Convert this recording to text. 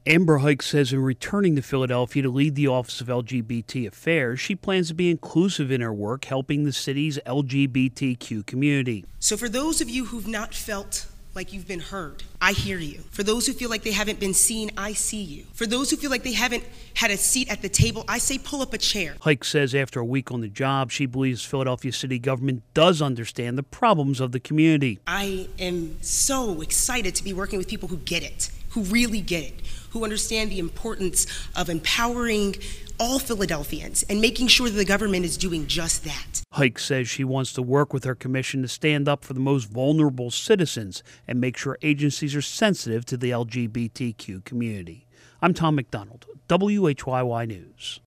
Amber Hike says in returning to Philadelphia to lead the Office of LGBT Affairs, she plans to be inclusive in her work helping the city's LGBTQ community. So for those of you who've not felt like you've been heard, I hear you. For those who feel like they haven't been seen, I see you. For those who feel like they haven't had a seat at the table, I say pull up a chair. Hike says after a week on the job, she believes Philadelphia city government does understand the problems of the community. I am so excited to be working with people who get it, who really get it, who understand the importance of empowering all Philadelphians and making sure that the government is doing just that. Hike says she wants to work with her commission to stand up for the most vulnerable citizens and make sure agencies are sensitive to the LGBTQ community. I'm Tom McDonald, WHYY News.